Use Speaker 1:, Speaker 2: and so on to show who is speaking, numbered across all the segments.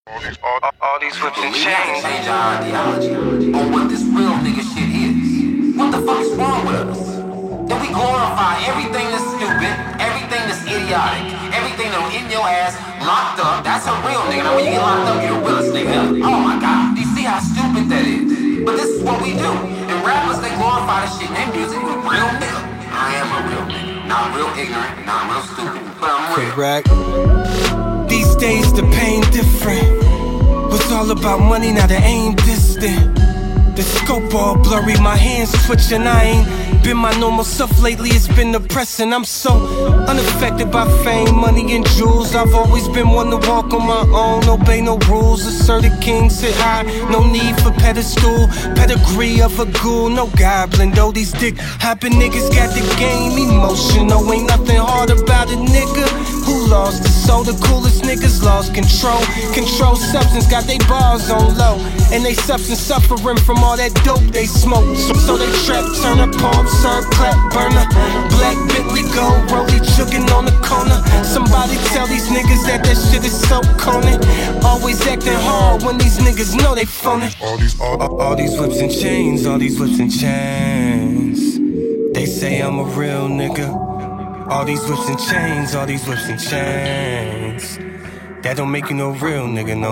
Speaker 1: All these whips and chains.
Speaker 2: Change our ideology on what this real nigga shit is. What the fuck's wrong with us? That we glorify everything that's stupid, everything that's idiotic, everything that'll in your ass locked up. That's a real nigga. Now when you get locked up, you're the realest nigga. Oh my god. Do you see how stupid that is? But this is what we do. And rappers, they glorify the shit in their music with real nigga. I am a real nigga. Not real ignorant, not real stupid, but I'm real.
Speaker 3: Correct. These days the pain different. Was all about money, now the aim distant. The scope all blurry, my hands twitching. I ain't been my normal self lately, it's been depressing. I'm so unaffected by fame, money and jewels. I've always been one to walk on my own, obey no rules. Asserted king, sit high, no need for pedestal. Pedigree of a ghoul, no goblin. Though these dick hopping niggas got the game emotional. Ain't nothing hard about a nigga who lost the soul. The coolest niggas lost control. Control substance, got they bars on low. And they substance suffering from all that dope they smoke. So they trap, turn up, palm, serve, clap, burner. Black Bentley gold, rollie chugging on the corner. Somebody tell these niggas that shit is so corny. Always acting hard when these niggas know they phony. All these whips and chains, all these whips and chains. They say I'm a real nigga. All these whips and chains, all these whips and chains. That don't make you no real nigga, no,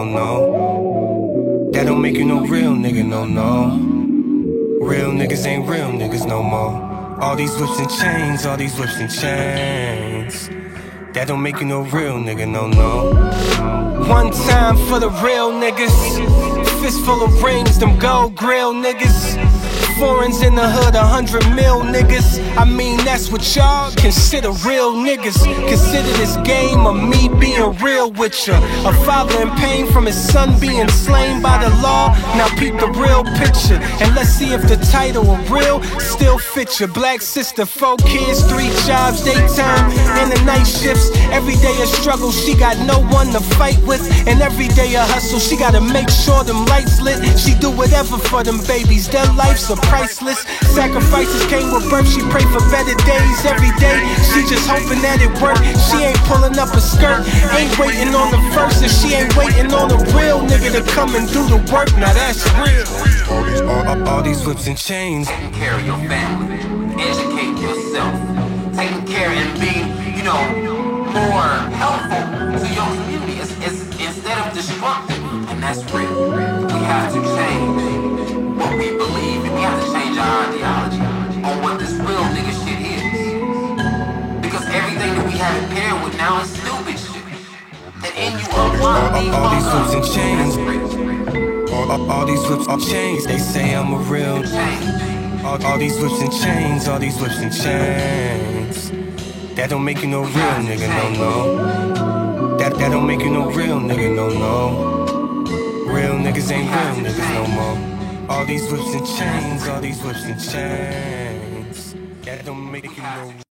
Speaker 3: no. That don't make you no real nigga, no, no. Real niggas ain't real niggas no more. All these whips and chains, all these whips and chains. That don't make you no real nigga, no, no. One time for the real niggas. Fistful of rings, them gold grill niggas. Foreigns in the hood, 100 mil niggas. I mean, that's what y'all consider real niggas. Consider this game of me being real with ya. A father in pain from his son being slain by the law. Now peep the real picture, and let's see if the title of real still fits ya. Black sister, 4 kids, 3 jobs, daytime and the night shifts. Every day a struggle, she got no one to fight with. And every day a hustle, she gotta make sure them lights lit. She do whatever for them babies, their lives are priceless. Sacrifices came with birth, she pray for better days every day. She just hoping that it work. She ain't pulling up a skirt, ain't waiting on the verse, and she ain't waiting on a real nigga to come and do the work. Now that's real. All these whips and chains.
Speaker 2: Taking care of your family, educate yourself, taking care and being, more helpful to your community instead of destructive. And that's real. We have to change what we believe, and we have to change our ideology on what this real nigga shit is. Because everything that we have it paired with now is stupid shit. And in you
Speaker 3: all these whips and chains. All these whips and chains. They say I'm a real. All these whips and chains. All these whips and chains. That don't make you no real nigga, no, no. That don't make you no real nigga, no, no. Real niggas ain't real niggas no more. All these whips and chains, all these whips and chains. That don't make you no